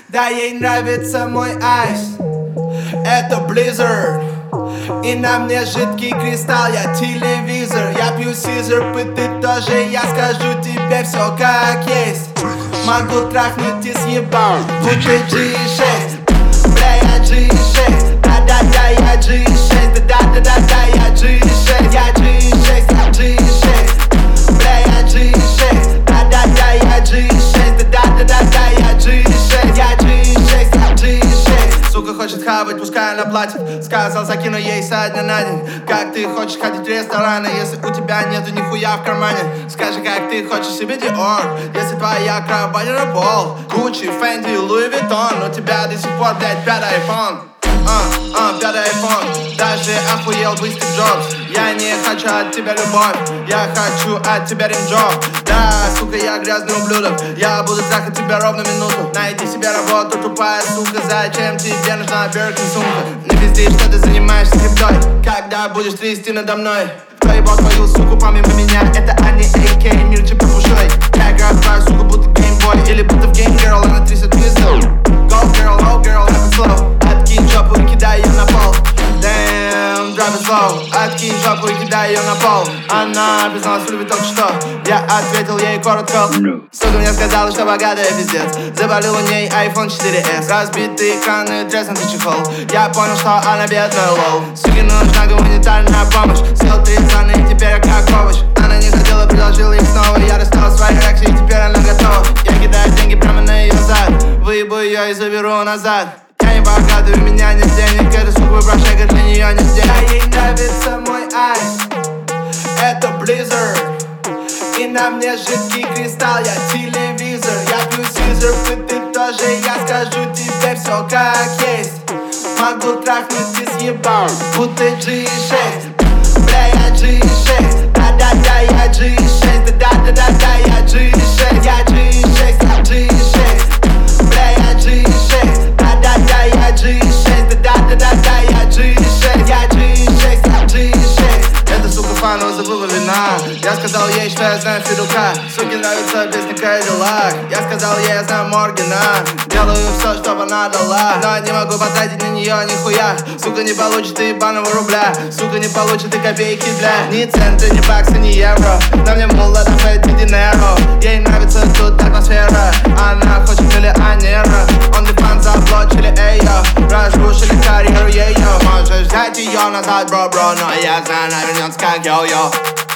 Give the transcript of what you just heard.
Да, ей нравится мой айс. Это Blizzard. И на мне жидкий кристалл, я телевизор. Я пью сизер, ты тоже. Я скажу тебе все как есть. Могу трахнуть и съебал, будто G6. Бля, я G6. Да-да-да, я G6. Да-да-да-да, я G6. Я G6, я G6. Бля, я G6. Да-да-да, я G6. Да-да-да-да, я G6. Я G6, я G6. Сука хочет хавать, пускай она платит. Сказал, закину ей со дня на день. Как ты хочешь ходить в рестораны, если у тебя нету нихуя в кармане? Скажи, как ты хочешь себе Dior, если твоя кровать работал Gucci, Fendi, Louis Vuitton. У тебя до сих пор, блядь, пятый iPhone. Пятый iPhone. Даже охуел бы Стив Джобс. Я не хочу от тебя любовь, я хочу от тебя ринджоп. Да, сука, я грязный ублюдок. Я буду трахать тебя ровно минуту. Найди себе работу, тупая сука. Зачем тебе нужна Биркин сумка? Не пизди, что ты занимаешься криптой. Когда будешь трясти надо мной? Кто ебал твою суку помимо меня? Это Ани А.К. Мир типа пушой. Я играю твою суку, будто геймбой. Или будто в Game Girl, она трясет внизу. Go girl, oh girl, это slow. Откинь жопу и кидай ее на пол. Damn, drive it slow. Откинь жопу и кидай ее на пол. Она призналась в любви только что. Я ответил ей коротко. Сука мне сказала, что богатая пиздец. Заболел у ней iPhone 4S. Разбитый экран и треснутый чехол. Я понял, что она бедная, лол. Суке нужна гуманитарная помощь. Съел 3 страны и теперь я как овощ. Она не хотела, предложила их снова. Я достал свои реакции и теперь она готова. Я кидаю деньги прямо на ее зад. Выебу ее и заберу назад. Я не богатый, у меня нет денег. Это сука прошага, для нее нет денег. Да, ей нравится мой айс. Это Blizzard. И на мне жидкий кристалл, я телевизор. Я пью сизер, ты тоже. Я скажу тебе все как есть. Могу трахнуть и съебал, будто G6. Бля, я G6. Да-да-да, я G6. Да-да-да-да, я G6. Я G6, я G6. Бля, я G6. Да-да-да, я G6. Да-да-да-да, я G6. Я G6, я G6. Эта сука фанова забыла вина. Я сказал ей, что я знаю Федука. Суке нравится песня Кадиллак. Я сказал ей, я знаю Моргана. Делаю все, чтобы она дала, но не могу потратить на нее нихуя. Сука не получит и ебаного рубля. Сука не получит и копейки для ни цента, ни бакса, ни евро. На мне мула, да фэт, ни динеро. Ей нравится тут атмосфера. Она хочет миллионера. OnlyFans заблочили, эйо. Разрушили карьеру ее. Можешь взять ее назад, бро, но я знаю, она вернется как йо-йо.